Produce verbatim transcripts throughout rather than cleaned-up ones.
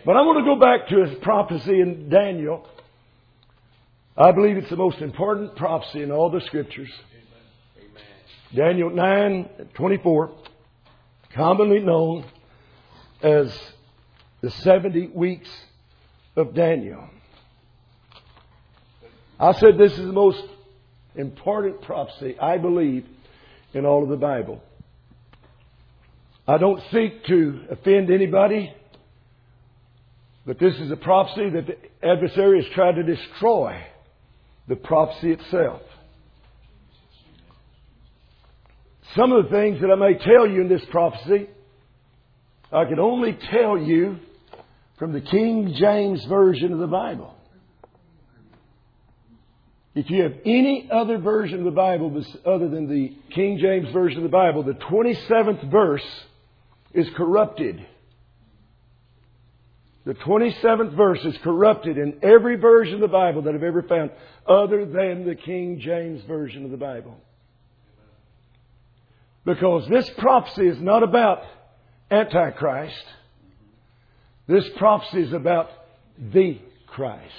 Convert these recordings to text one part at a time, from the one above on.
But I want to go back to a prophecy in Daniel. I believe it's the most important prophecy in all the Scriptures. Amen. Daniel nine twenty-four, commonly known as the seventy weeks of Daniel. I said this is the most important prophecy, I believe, in all of the Bible. I don't seek to offend anybody, but this is a prophecy that the adversary has tried to destroy the prophecy itself. Some of the things that I may tell you in this prophecy, I can only tell you from the King James Version of the Bible. If you have any other version of the Bible other than the King James Version of the Bible, the twenty-seventh verse is corrupted. The twenty-seventh verse is corrupted in every version of the Bible that I've ever found other than the King James Version of the Bible. Because this prophecy is not about Antichrist. This prophecy is about the Christ.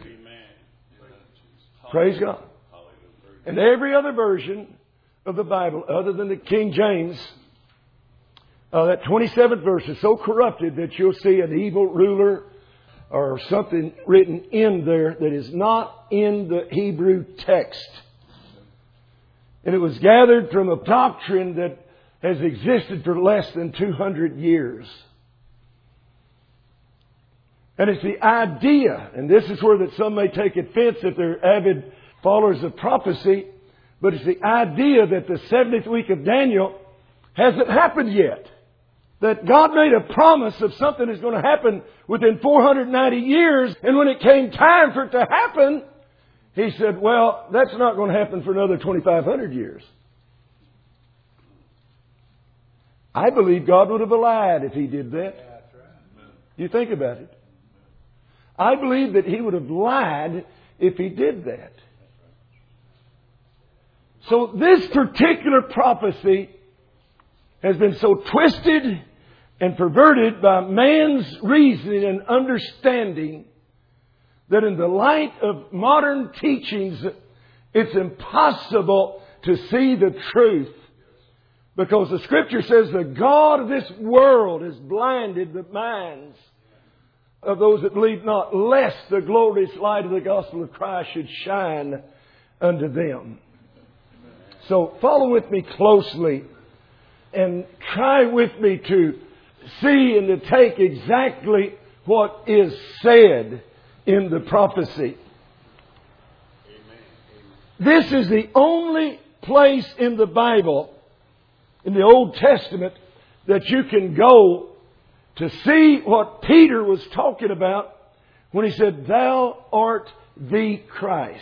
Praise God. And every other version of the Bible other than the King James, Uh, that twenty-seventh verse is so corrupted that you'll see an evil ruler or something written in there that is not in the Hebrew text. And it was gathered from a doctrine that has existed for less than two hundred years. And it's the idea, and this is where that some may take offense if they're avid followers of prophecy, but it's the idea that the seventieth week of Daniel hasn't happened yet. That God made a promise of something that's going to happen within four hundred ninety years. And when it came time for it to happen, He said, well, that's not going to happen for another twenty-five hundred years. I believe God would have lied if He did that. You think about it. I believe that He would have lied if He did that. So this particular prophecy has been so twisted and perverted by man's reasoning and understanding that in the light of modern teachings, it's impossible to see the truth. Because the Scripture says the God of this world has blinded the minds of those that believe not, lest the glorious light of the gospel of Christ should shine unto them. So follow with me closely and try with me to see and to take exactly what is said in the prophecy. This is the only place in the Bible, in the Old Testament, that you can go to see what Peter was talking about when he said, "Thou art the Christ."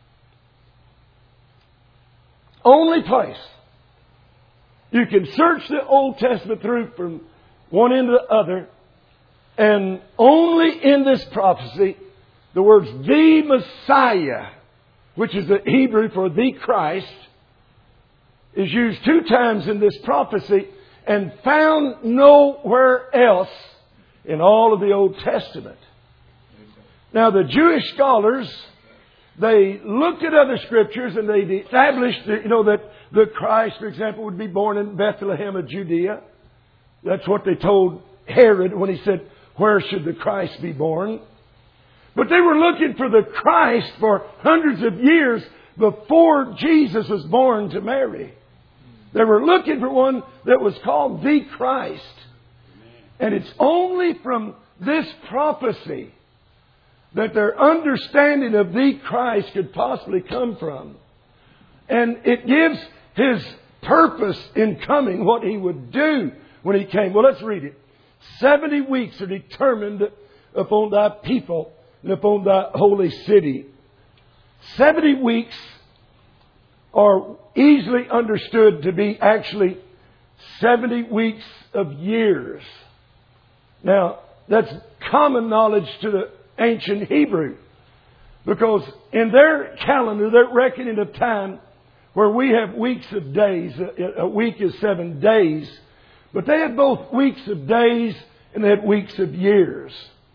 Only place. You can search the Old Testament through from one end to the other, and only in this prophecy, the words "the Messiah," which is the Hebrew for the Christ, is used two times in this prophecy and found nowhere else in all of the Old Testament. Now, the Jewish scholars, they looked at other scriptures and they established that, you know, that the Christ, for example, would be born in Bethlehem of Judea. That's what they told Herod when he said, "Where should the Christ be born?" But they were looking for the Christ for hundreds of years before Jesus was born to Mary. They were looking for one that was called the Christ. And it's only from this prophecy that their understanding of the Christ could possibly come from. And it gives His purpose in coming, what He would do when He came. Well, let's read it. Seventy weeks are determined upon thy people and upon thy holy city. Seventy weeks are easily understood to be actually seventy weeks of years. Now, that's common knowledge to the ancient Hebrew. Because in their calendar, their reckoning of time, where we have weeks of days, a week is seven days, but they had both weeks of days and they had weeks of years.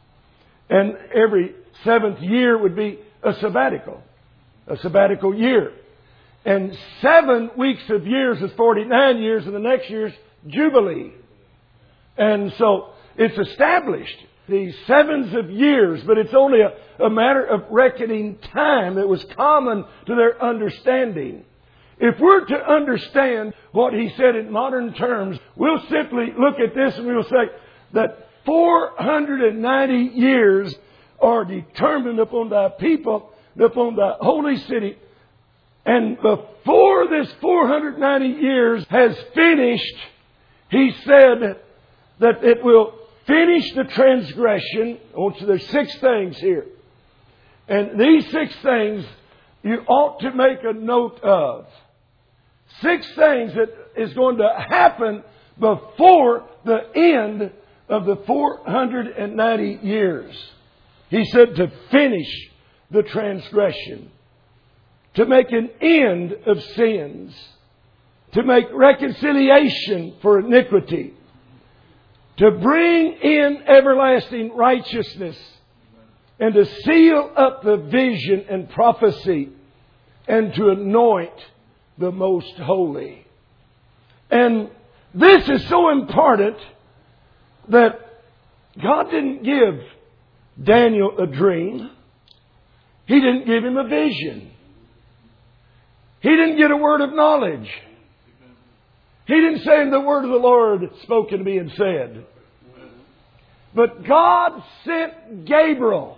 And every seventh year would be a sabbatical. A sabbatical year. And seven weeks of years is forty-nine years, and the next year's Jubilee. And so it's established, these sevens of years, but it's only a, a matter of reckoning time that was common to their understanding. If we're to understand what he said in modern terms, we'll simply look at this and we'll say that four hundred ninety years are determined upon thy people, upon thy holy city. And before this four hundred ninety years has finished, he said that it will finish the transgression. I want you, there's six things here. And these six things you ought to make a note of. Six things that is going to happen before the end of the four hundred ninety years. He said to finish the transgression, to make an end of sins, to make reconciliation for iniquity, to bring in everlasting righteousness, and to seal up the vision and prophecy, and to anoint the most holy. And this is so important that God didn't give Daniel a dream. He didn't give him a vision. He didn't get a word of knowledge. He didn't say, the word of the Lord spoken to me and said. But God sent Gabriel.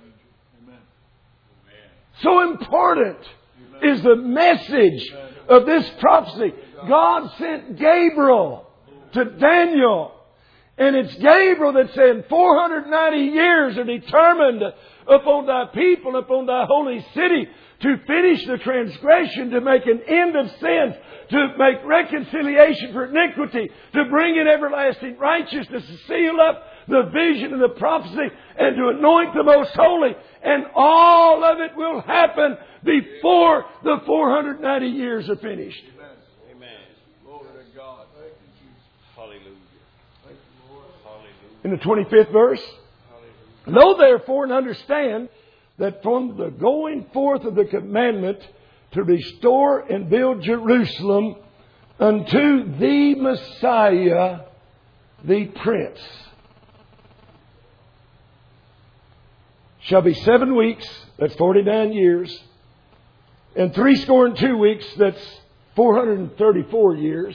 So important is the message of this prophecy. God sent Gabriel to Daniel. And it's Gabriel that said, four hundred ninety years are determined upon thy people, upon thy holy city, to finish the transgression, to make an end of sins, to make reconciliation for iniquity, to bring in everlasting righteousness, to seal up the vision and the prophecy, and to anoint the most holy. And all of it will happen before the four hundred ninety years are finished. Amen. Amen. Glory to God. Thank you, Jesus. Hallelujah. Thank you, Lord. Hallelujah. In the twenty-fifth verse, know therefore and understand that from the going forth of the commandment to restore and build Jerusalem unto the Messiah, the Prince, shall be seven weeks, that's forty-nine years, and three score and two weeks, that's four hundred thirty-four years,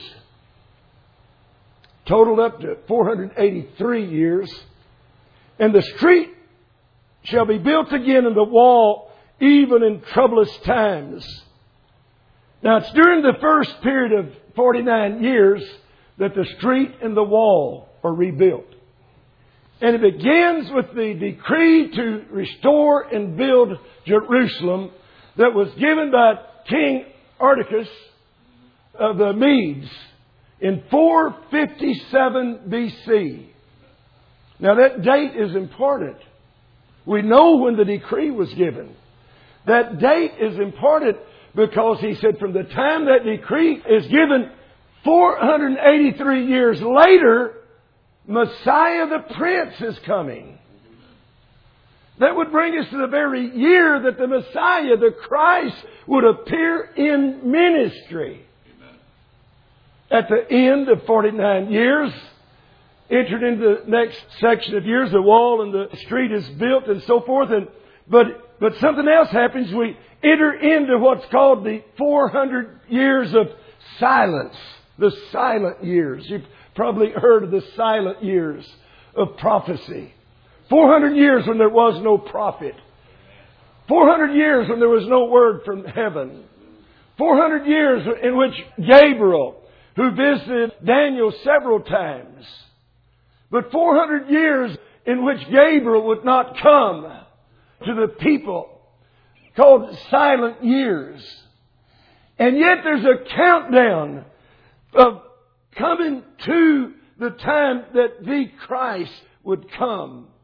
totaled up to four hundred eighty-three years. And the street shall be built again in the wall, even in troublous times. Now it's during the first period of forty-nine years that the street and the wall are rebuilt. And it begins with the decree to restore and build Jerusalem that was given by King Artaxerxes of the Medes in four fifty-seven B C. Now that date is important. We know when the decree was given. That date is important because he said from the time that decree is given, four hundred eighty-three years later, Messiah the Prince is coming. That would bring us to the very year that the Messiah, the Christ, would appear in ministry. Amen. At the end of forty-nine years, entered into the next section of years, the wall and the street is built and so forth. And but but something else happens. We enter into what's called the four hundred years of silence, the silent years. You've probably heard of the silent years of prophecy. four hundred years when there was no prophet. four hundred years when there was no word from heaven. four hundred years in which Gabriel, who visited Daniel several times, but four hundred years in which Gabriel would not come to the people, called silent years. And yet there's a countdown of coming to the time that the Christ would come.